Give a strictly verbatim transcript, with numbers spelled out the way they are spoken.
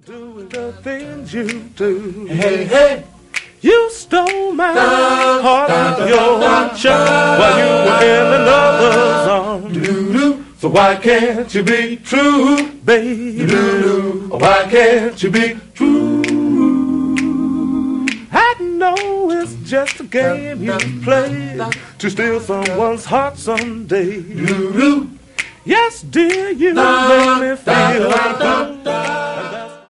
Doing the things you do. Hey, hey. You stole my heart with your charm while you were in another's arms. So why can't you be true, baby? Why can't you be true? I know it's just a game you play to steal someone's heart someday. Yes, dear, you make me feel like